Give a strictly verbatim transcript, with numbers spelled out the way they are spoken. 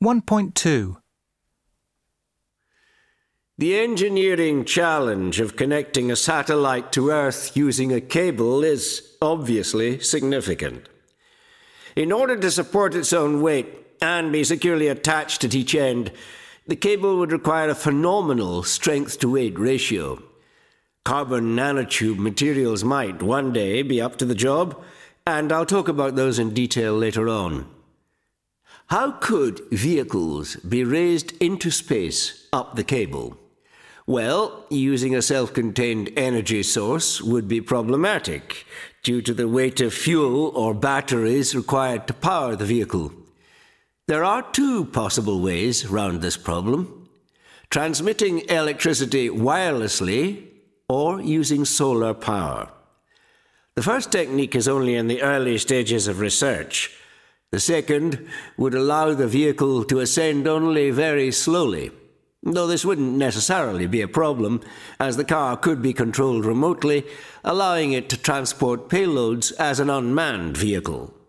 one point two. The engineering challenge of connecting a satellite to Earth using a cable is obviously significant. In order to support its own weight and be securely attached at each end, the cable would require a phenomenal strength-to-weight ratio. Carbon nanotube materials might one day be up to the job, and I'll talk about those in detail later on. How could vehicles be raised into space up the cable? Well, using a self-contained energy source would be problematic due to the weight of fuel or batteries required to power the vehicle. There are two possible ways round this problem: transmitting electricity wirelessly or using solar power. The first technique is only in the early stages of research. The second would allow the vehicle to ascend only very slowly, though this wouldn't necessarily be a problem, as the car could be controlled remotely, allowing it to transport payloads as an unmanned vehicle.